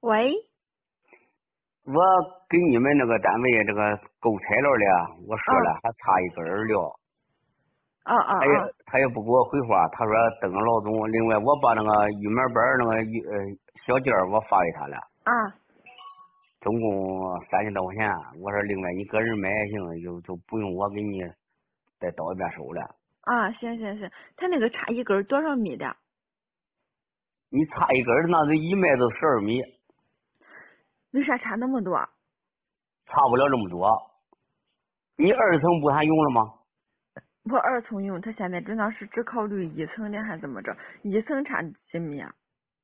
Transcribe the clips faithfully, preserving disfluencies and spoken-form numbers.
喂， 我给你们那个单位这个购材料的，我说了还差一根儿料， 哦哦他也哦， 他也不给我回话，他说等老总。另外我把那个玉门板那个呃小件儿我发给他了， 啊， 总共三千多块钱。我说另外你个人买也行，就就不用我给你再到一遍收了。 啊，行行行，他那个差一根儿多少米的？ 你差一根儿那得一迈都十二米， 为啥差那么多？ 差不了这么多。你二层不还用了吗？ 我二层用，他现在主要是只考虑一层的，还怎么着？一层差几米啊？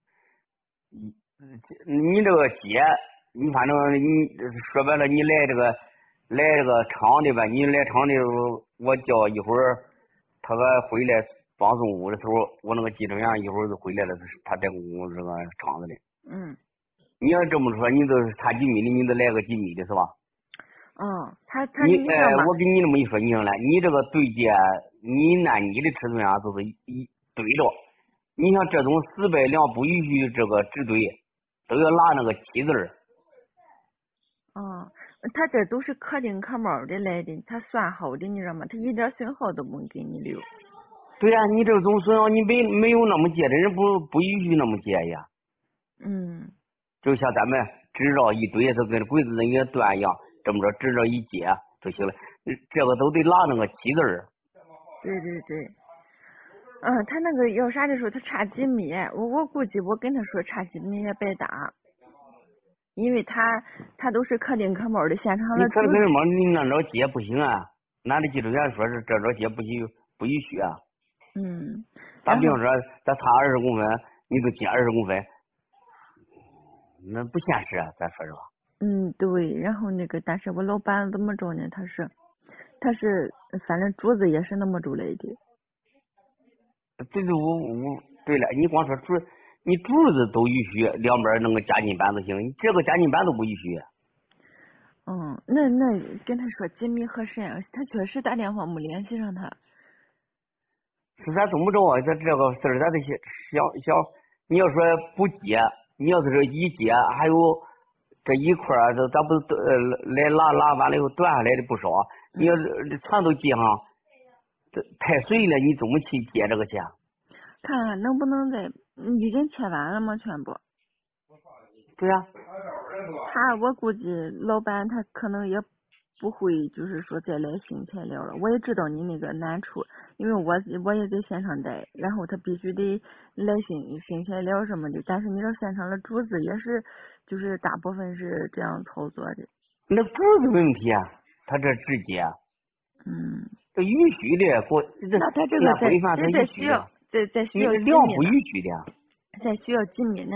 你这个接，你反正你说白了，你来这个来这个厂的吧，你来厂的时候，我叫一会儿，他个回来帮送屋的时候，我那个技术员一会儿就回来了，他在我这个厂子里。 嗯， 你要这么说，你都差几米的，你得来个几米的是吧？ 嗯，他他你呃， 你知道吗？ 我跟你这么一说，你听来，你这个对接，你按你的尺寸啊，都是一对着。你像这种四百两不允许这个直对，都要拿那个七字儿。 嗯，他这都是可丁可卯的来的，他算好的，你知道吗？他一点损耗都不给你留。 对呀、你这种损耗，你没没有那么接的人不不允许那么接呀。 嗯， 就像咱们支着一堆，就跟鬼子那个段一样，这么着支着一接就行了。这个都得拿那个七字儿。 对对对。嗯，他那个要啥的时候，他差几米，我我估计我跟他说差几米也白搭，因为他他都是可丁可卯的，现场你的主可能跟什么？你那着接不行啊？俺的技术员说是这着接不许不允许啊。 嗯，然后打比方说，咱差二十公分，你就接二十公分，那不现实啊！咱说实话。 嗯对，然后那个但是我老板怎么着呢？他是他是反正主子也是那么着来的。 这就我我对了，你光说柱，你柱子都允许两边弄个夹金板就行，你这个夹金板都不允许。 嗯，那那跟他说几米合适啊？他确实打电话没联系上他。 是咱怎么着啊？这这个事儿咱得想想想，你要说不接，你要是这一接，还有这一块儿，这咱不是呃来拉拉完了以后断下来的不少，你要是全都接上，这太碎了，你怎么去接这个去？ 看看能不能在，嗯已经切完了吗？全部。 对呀、 他我估计老板他可能也不会就是说再来新材料了。我也知道你那个难处，因为我我也在现场待，然后他必须得来新新材料什么的。但是你说现场的主子也是，就是大部分是这样操作的。 那不是问题啊，他这直接嗯， 这允许的，国这那他这个按在规范他这在允许的， 需要在在需你要这量不几米呢？ 允许的。 在需要几米呢？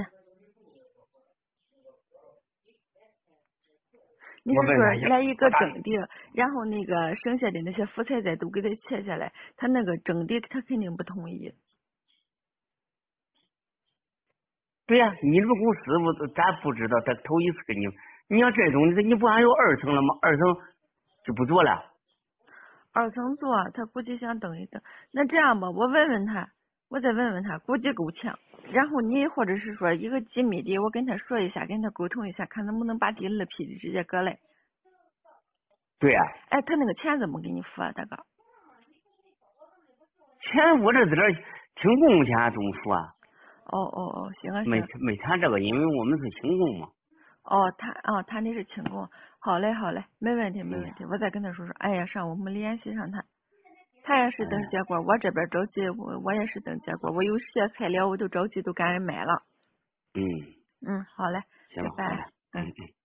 你是说我问他来一我打个整的，然后那个剩下的那些副菜再都给他切下来，他那个整的他肯定不同意。 对呀、你这个公司我咱不知道，他头一次给你，你要这种你不还有二层了吗？二层就不做了。 二层做，他估计想等一等。那这样吧，我问问他，我再问问他，估计够呛。然后你或者是说一个几米的，我跟他说一下，跟他沟通一下，看能不能把第二批的直接割来。 对呀、 哎，他那个钱怎么给你付啊，大哥？ 钱我这在这停工钱怎么付啊？ 哦哦哦，行啊没行。 没谈这个，因为我们是轻工嘛。 哦，他哦，他那是轻工。好嘞好嘞，没问题没嗯， 问题，我再跟他说说。哎呀，上午没联系上他。他也是等哎， 结果，我这边着急，我我也是等结果，我有些材料我都着急都赶人买了。 嗯， 嗯，好嘞， 行， 拜拜。 好嘞，嗯嗯。 嗯。